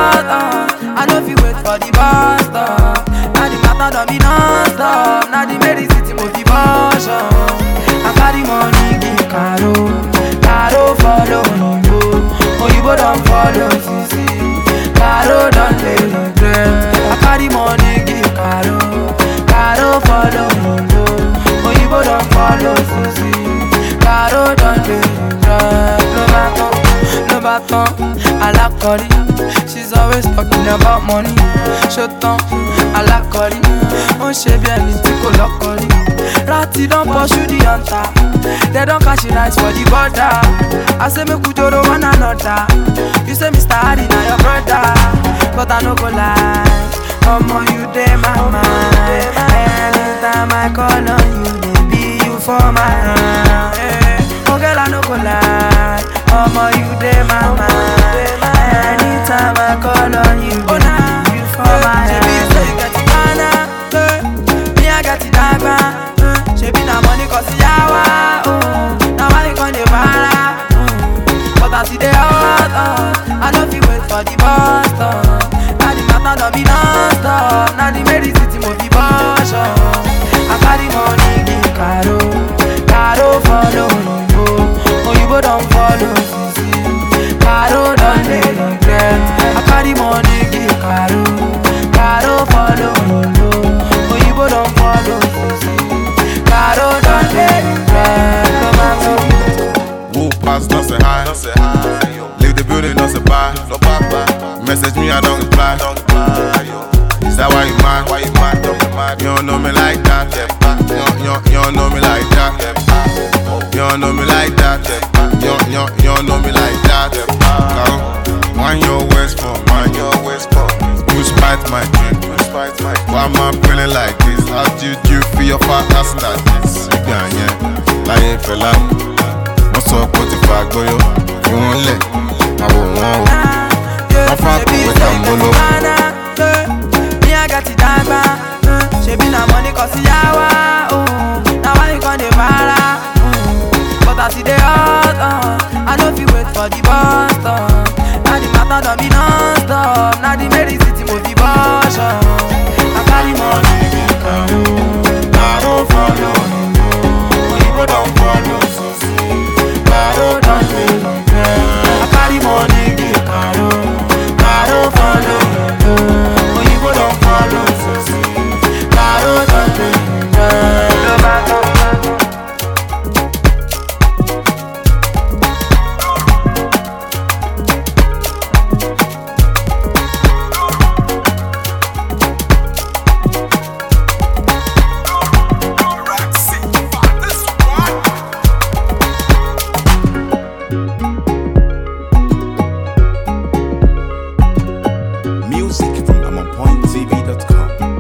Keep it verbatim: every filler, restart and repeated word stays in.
hot, uh, I know if you wait for the bus stop. Now the matter don't be non-stop. Now the medicine motivation. I carry money, give Caro. Caro follow Oyinbo. Oyinbo don't follow Sisi. Caro don't play regret. I carry money, give Caro. Caro follow Oyinbo. Oyinbo don't follow Sisi. Caro don't play regret. No matter, no matter. I like Cody. She's always talking about money. Shut down. I like Cody. Oh, she be anything to lock Cody. Ratty don't pursue the hunter. They don't catch it nice for the border. I say me kujoro one another. You say Mister Hardy now your brother. But I no go lie. Come on, you dey my mind. Anytime I call on you, baby, you for my hand. Oh girl, I no go lie. Come on, you dey my mind. Anytime I call on you, baby, you for my hand. She be say you get the mana, me I get the dagba. She be na money cause yawa, oh. Now I can the para, mm. But I see the hot, uh. I don't feel wait for the bus stop. Now the matter don't be non-stop. Now the medicine motivation. I carry money, give Caro. Caro follow Oyinbo. Oyinbo don't follow Sisi. Caro don't dey regret. I carry money, give Caro. Caro follow Oyinbo. Oyinbo don't follow Sisi. Caro don't dey regret. No matter. Who pass, don't say hi. Don't say hi. Leave the building, don't say bye. No bye bye. Message me, I don't reply. Don't reply. Is that why you mad? Why you mad? Don't be mad. You don't know me like that. You don't, you don't, you don't know me like that. You don't know me like that. You don't, you don't, you don't know me like that. Caro, mind your waist for, mind your waist for. You spite my drink. You spite my drink. Why am I feeling like this? How did you feel your fat ass like this? Yeah, yeah. Lying for life. What's up, what if I go yo? You won't let, I won't want. I'm fucking with them bolo. Me I got it dagba. She be na money cause yawa, oh. Now I can the para, mm. But I see the hot, uh. I know if you wait for the bus stop. Now the matter don't be non-stop. Now the medicine motivation. I carry money, give Caro. Caro follow Oyinbo. Oyinbo don't follow Sisi. Caro don't dey regret. I carry money, give Caro. Caro follow Oyinbo. Oyinbo don't follow Sisi. Caro don't dey regret. No matter. Music from I'm on point T V dot com.